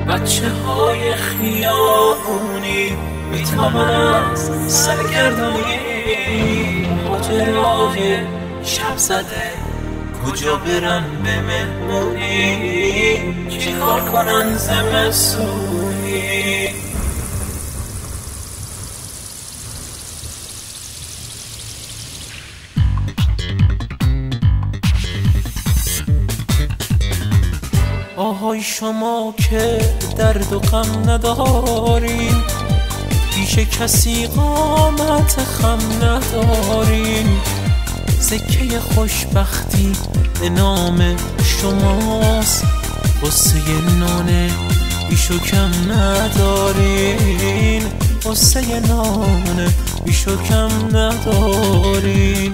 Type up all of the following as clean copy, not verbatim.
بچه های خیابونی میتابن از سرگردونی، ماجرای شب زده کجا برن به مهمونی، چی کار کنن زمستونی. آهای شما که درد و غم ندارین، پیش کسی قامت خم ندارین، سکه خوشبختی به نام شماست، قصه نان بیش و کم ندارین، قصه نان بیش و کم ندارین.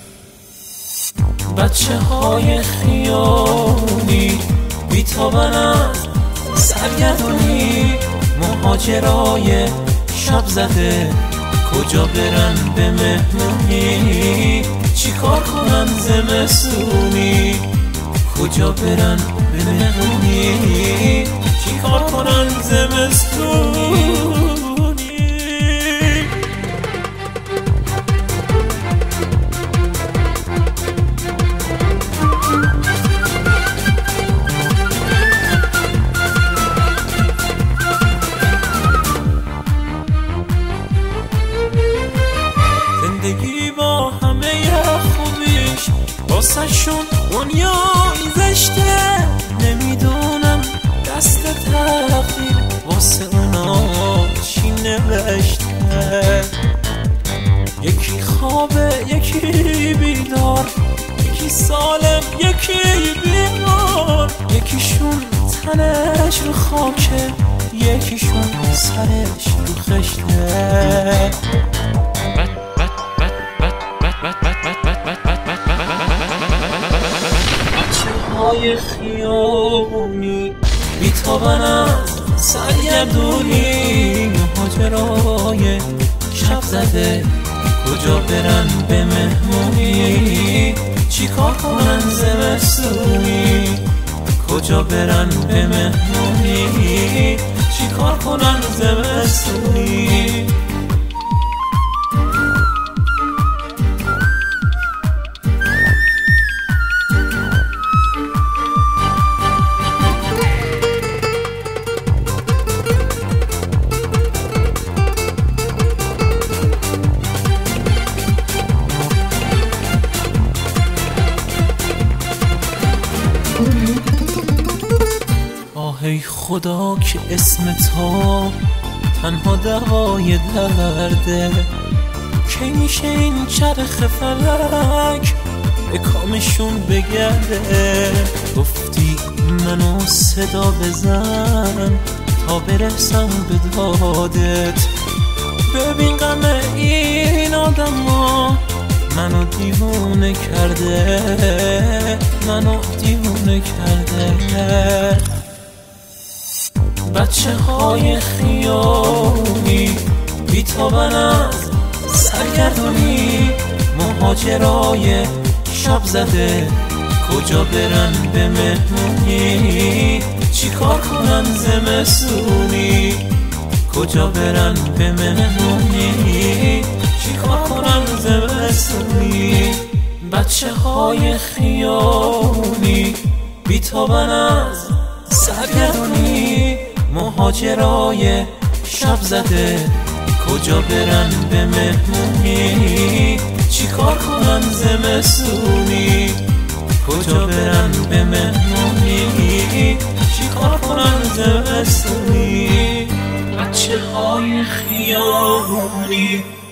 بچه های خیابونی بیتابن از سرگردونی، مهاجرای شب زده کجا برن به مهمونی، چی کار کنن زمستونی، کجا برن به مهمونی، چی کار کنن زمستونی. زندگی با همه خوبیش واسه شون دنیایی زشته، نمیدونم دست تقدیر واسه اونا چی نوشته. یکی خوابه یکی بیدار، یکی سالم یکی بیمار، یکیشون تنش رو خاکه یکیشون سرش رو خشته. بچه های خیابونی بیتابن از سرگردونی، مهاجرای شب زده کجا برن به مهمونی، چی کار کنن زمستونی، کجا برن به مهمونی، چی کار کنن زمستونی. ای خدا که اسم تو تنها دوای درده، که میشه این چرخ فلک به کامشون بگرده. گفتی منو صدا بزن تا برسم به دادت، ببین غم این آدما منو دیوونه کرده، منو دیوونه کرده. بچه های خیابونی بیتابن از سرگردونی، مهاجرای شب زده کجا برن به مهمونی، چی کار کنن زمستونی، کجا برن به مهمونی، چی کار کنن زمستونی. بچه های خیابونی بیتابن از سرگردونی، مهاجرای شب زده کجا برن به مهمونی، چی کار کنن زمستونی، کجا برن به مهمونی، چی کار کنن زمستونی. بچه های خیابونی